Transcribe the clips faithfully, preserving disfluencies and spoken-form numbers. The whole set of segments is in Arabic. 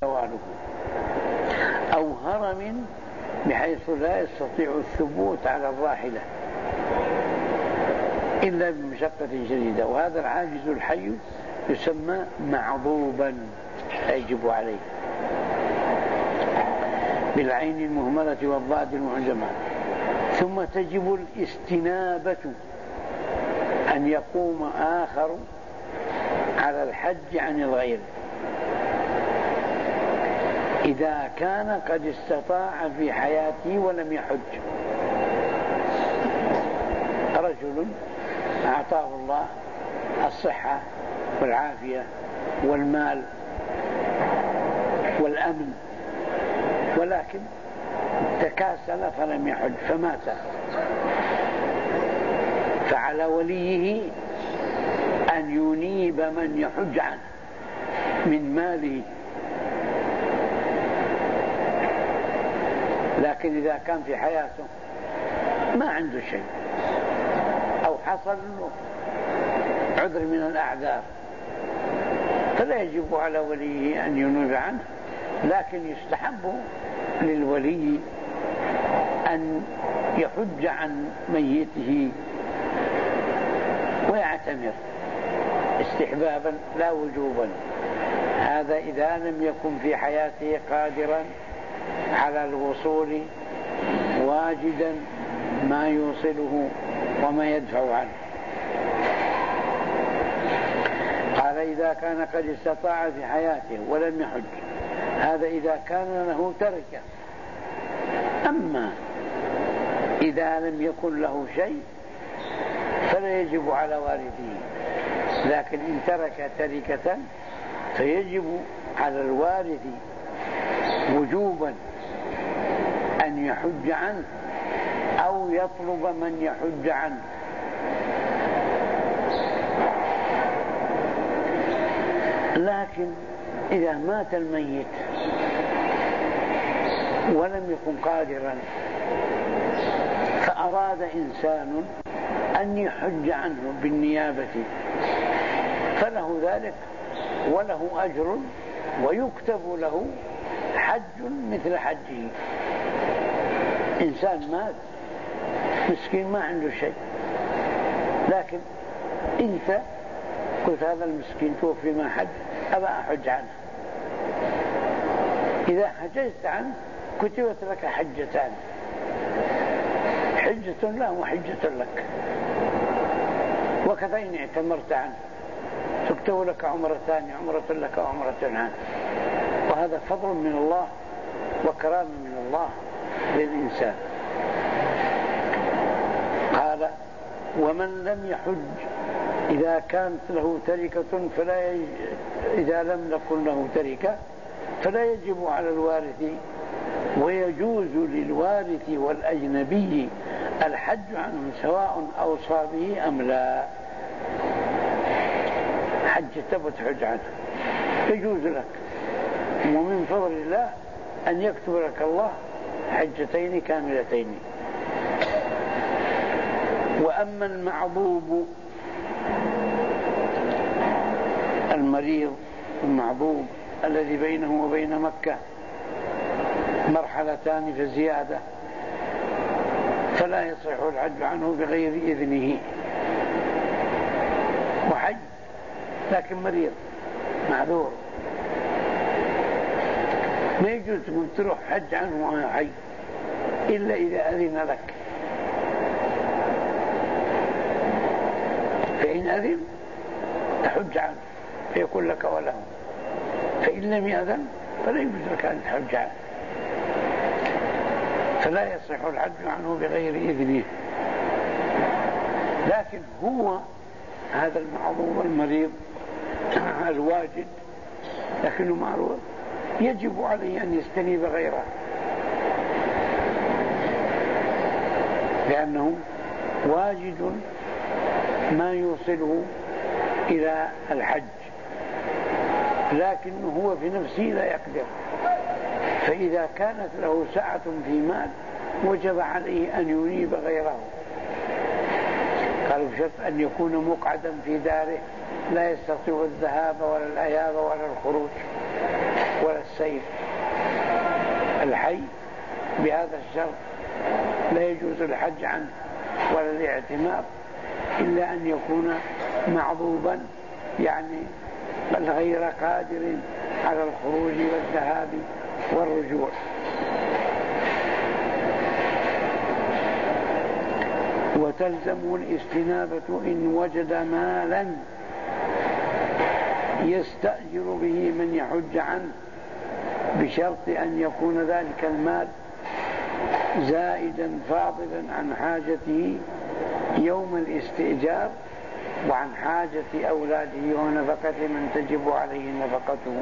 زواله، أو هرم بحيث لا يستطيع الثبوت على الراحلة إلا بمشقة شديدة، وهذا العاجز الحي يسمى معضوبا يجب عليه بالعين المهملة والضاد المعجمة. ثم تجب الاستنابة، أن يقوم آخر على الحج عن الغير إذا كان قد استطاع في حياته ولم يحج. رجل أعطاه الله الصحة والعافية والمال والأمن، ولكن تكاسل فلم يحج فمات، فعلى وليه أن ينيب من يحج عنه من ماله. لكن إذا كان في حياته ما عنده شيء أو حصل له عذر من الأعذار فلا يجب على وليه أن ينيب عنه، لكن يستحب للولي أن يحج عن ميته ويعتمر استحبابا لا وجوبا. هذا إذا لم يكن في حياته قادرا على الوصول واجدا ما يوصله وما يدفع عنه. قال إذا كان قد استطاع في حياته ولم يحج، هذا إذا كان له تركة. أما إذا لم يكن له شيء فلا يجب على وارثه، لكن إن ترك تركة فيجب على الوارث وجوبا أن يحج عنه أو يطلب من يحج عنه. لكن إذا مات الميت ولم يكن قادرا فأراد إنسان أن يحج عنه بالنيابة فله ذلك وله أجر ويكتب له حج مثل حجه. إنسان مات مسكين ما عنده شيء، لكن أنت قلت هذا المسكين توفي ما حج أبا أحج عنه، إذا حجزت عنه كتبت لك حجتان، حجة له وحجة لك. وكذا إن اعتمرت عنه تكتب لك عمرتان، عمرة لك وعمرة عنه. وهذا فضل من الله وكرام من الله للإنسان. قال ومن لم يحج إذا كانت له تركة فلا يج... إذا لم نكن له تركة فلا يجب على الوارث، ويجوز للوارث والأجنبي الحج عنه سواء أوصى به أم لا. حج تبت حج عنه يجوز لك، ومن فضل الله أن يكتب لك الله حجتين كاملتين. وأما المعضوب المريض المعضوب الذي بينه وبين مكة مرحلتان فزيادة فلا يصح الحج عنه بغير إذنه، وحج لكن مريض معذور ما يجوز تروح حج عنه وهو حي إلا إذا أذن لك، فإن أذن تحج عنه فيكون لك وله، فإن لم يأذن فلا يجوز لك أن تحج عنه، فلا يصح الحج عنه بغير إذنه. لكن هو هذا المعذور المريض الواجد لكنه معذور يجب عليه أن يستنيب غيره، لأنه واجد ما يوصله إلى الحج، لكنه هو في نفسه لا يقدر. فإذا كانت له سعة في مال وجب عليه أن ينيب غيره. قالوا بشرط أن يكون مقعدا في داره لا يستطيع الذهاب ولا الإياب ولا الخروج. ولا السير الحي بهذا الشرط لا يجوز الحج عنه ولا الاعتمار إلا أن يكون معذوبا، يعني بل غير قادر على الخروج والذهاب والرجوع. وتلزم الاستنابة إن وجد مالا يستأجر به من يحج عنه، بشرط أن يكون ذلك المال زائدا فاضلا عن حاجته يوم الاستئجار وعن حاجة أولاده ونفقة من تجب عليه نفقته.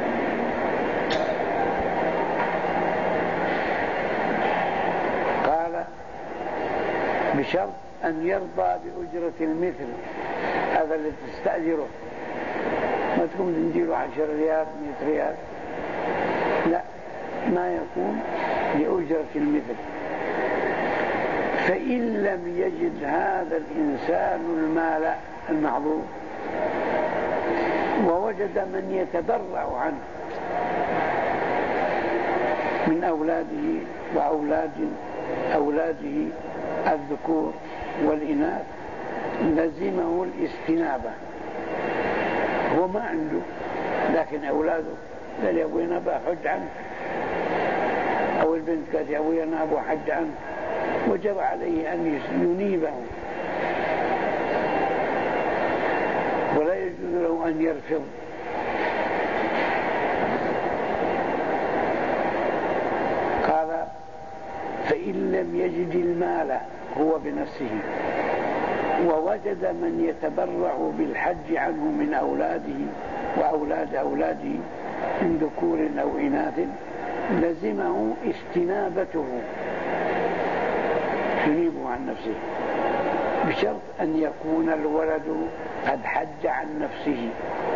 قال بشرط أن يرضى بأجرة المثل، هذا اللي تستأجره، ما تكون تنجيله عشر ريال مئة ريال، لا، ما يكون لأجرة المثل. فإن لم يجد هذا الإنسان المال المعظوم ووجد من يتبرع عنه من أولاده وأولاد أولاده الذكور والإناث، لزمه الاستنابة. هو ما عنده، لكن أولاده قال يا أبوي أنا بحج عنه، أو البنت قالت يا أبوي أنا أبو حج عنه، وجب عليه أن ينيبه، ولا يجوز له أن يرفض. قال فإن لم يجد المال هو بنفسه ووجد من يتبرع بالحج عنه من أولاده وأولاد أولاده من ذكور أو إناث، لزمه استنابته، ينيبه عن نفسه، بشرط أن يكون الولد قد حج عن نفسه،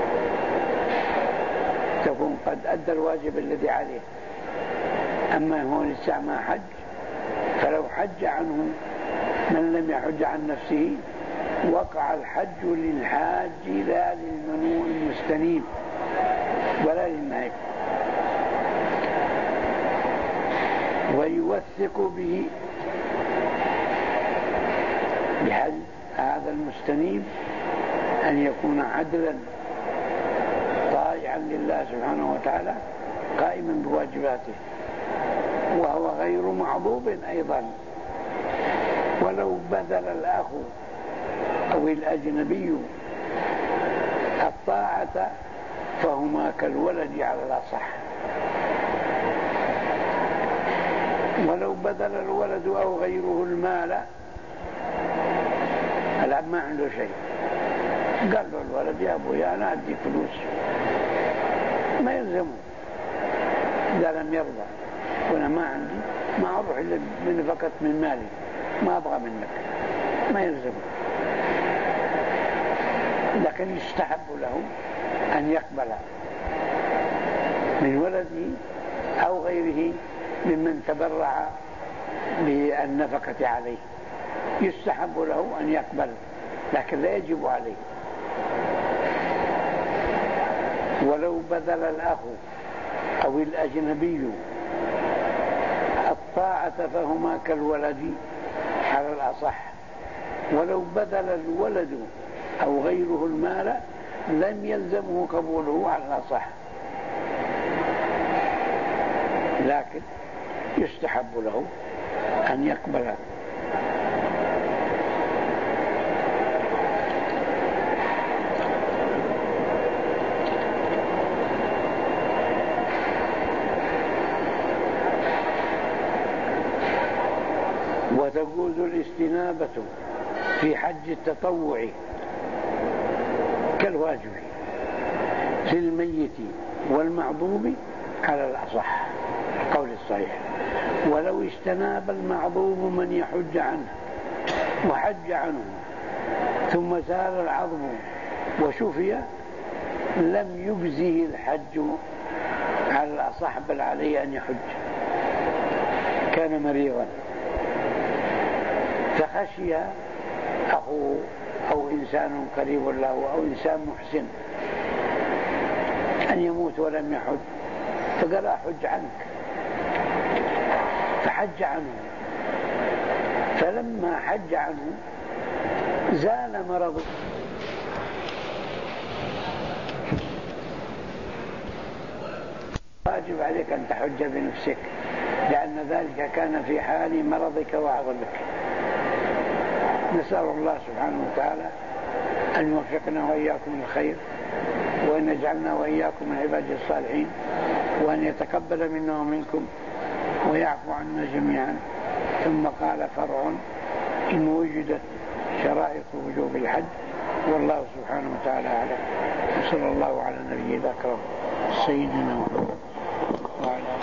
تكون قد أدى الواجب الذي عليه. أما هو لسه ما حج، فلو حج عنه من لم يحج عن نفسه وقع الحج للحاج لا للمنوع المستنيب ولا للنائب، ويوثق به بحل هذا المستنيب أن يكون عدلا طائعا لله سبحانه وتعالى قائما بواجباته، وهو غير معضوب أيضا. ولو بذل الأخ أو الأجنبي الطاعة فهما كالولد على الأصح. ولو بذل الولد أو غيره المال، الأب ما عنده شيء، قال له الولد يا أبويا أنا أديك فلوس، ما يلزمه إذا لم يرضى، وأنا ما عندي، ما أروح إلا من فقط من مالي، ما أبغى منك، ما يلزمه. لكن يستحب له أن يقبل من ولده أو غيره ممن تبرع بالنفقة عليه، يستحب له أن يقبل، لكن لا يجب عليه. ولو بذل الأخ أو الأجنبي الطاعة فهما كالولد على الأصح. ولو بذل الولد أو غيره المال لم يلزمه قبوله على الأصح، لكن يستحب له أن يقبل. وتجوز الاستنابة في حج التطوع كالواجب في الميت والمعضوب على الأصح القول الصحيح. ولو استناب المعضوب من يحج عنه وحج عنه ثم زال العظم وشفي لم يجزه الحج على الأصح، بل عليه أن يحج. كان مريضا فخشي أخوه أو إنسان قريب له أو إنسان محسن أن يموت ولم يحج، فقال أحج عنك، فحج عنه. فلما حج عنه زال مرضه. واجب عليك أن تحج بنفسك، لأن ذلك كان في حال مرضك وعظمك. نسأل الله سبحانه وتعالى أن يوفقنا وإياكم الخير، وأن يجعلنا وإياكم من عباده الصالحين، وأن يتقبل منا ومنكم ويعفو عنا جميعا. ثم قال فرع: إن وجدت شرائط وجوب الحج، والله سبحانه وتعالى أعلم. وصلى الله على النبي الأكرم سيدنا محمد وعلى